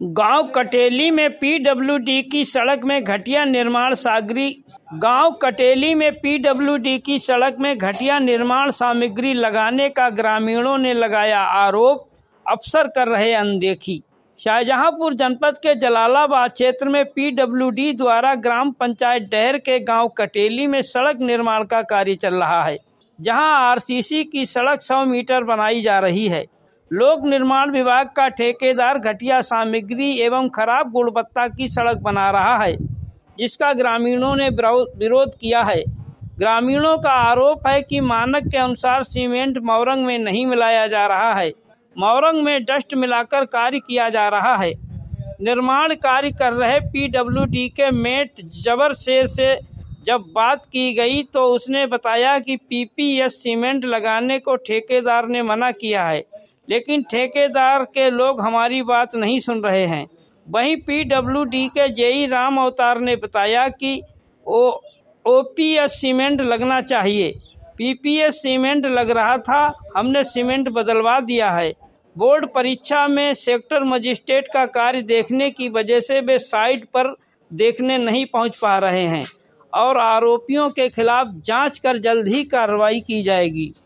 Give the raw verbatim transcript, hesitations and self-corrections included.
गांव कटेली में पीडब्ल्यूडी की सड़क में घटिया निर्माण सामग्री गांव कटेली में पीडब्ल्यूडी की सड़क में घटिया निर्माण सामग्री लगाने का ग्रामीणों ने लगाया आरोप, अफसर कर रहे अनदेखी। शाहजहांपुर जनपद के जलालाबाद क्षेत्र में पीडब्ल्यूडी द्वारा ग्राम पंचायत डहर के गांव कटेली में सड़क निर्माण का कार्य चल रहा है, जहां आरसीसी की सड़क सौ मीटर बनाई जा रही है। लोक निर्माण विभाग का ठेकेदार घटिया सामग्री एवं खराब गुणवत्ता की सड़क बना रहा है, जिसका ग्रामीणों ने विरोध किया है। ग्रामीणों का आरोप है कि मानक के अनुसार सीमेंट मौरंग में नहीं मिलाया जा रहा है, मौरंग में डस्ट मिलाकर कार्य किया जा रहा है। निर्माण कार्य कर रहे पीडब्ल्यूडी के मेट जबर शेर से जब बात की गई तो उसने बताया कि पीपीएस सीमेंट लगाने को ठेकेदार ने मना किया है, लेकिन ठेकेदार के लोग हमारी बात नहीं सुन रहे हैं। वहीं पीडब्ल्यूडी के जेई राम अवतार ने बताया कि ओ ओपीएस सीमेंट लगना चाहिए। पीपीएस सीमेंट लग रहा था, हमने सीमेंट बदलवा दिया है। बोर्ड परीक्षा में सेक्टर मजिस्ट्रेट का कार्य देखने की वजह से वे साइट पर देखने नहीं पहुंच पा रहे हैं और आरोपियों के खिलाफ जांच कर जल्द ही कार्रवाई की जाएगी।